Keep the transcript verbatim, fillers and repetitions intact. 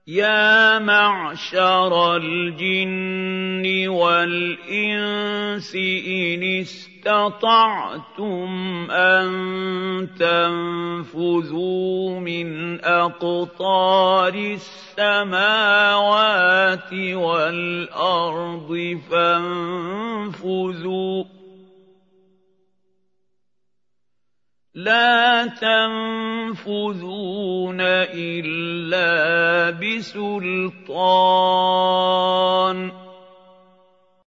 يَا مَعْشَرَ الْجِنِّ وَالْإِنسِ إِنِ اسْتَطَعْتُمْ أَن تَنفُذُوا مِنْ أَقْطَارِ السَّمَاوَاتِ وَالْأَرْضِ فَانفُذُوا لَا تَنفُذُونَ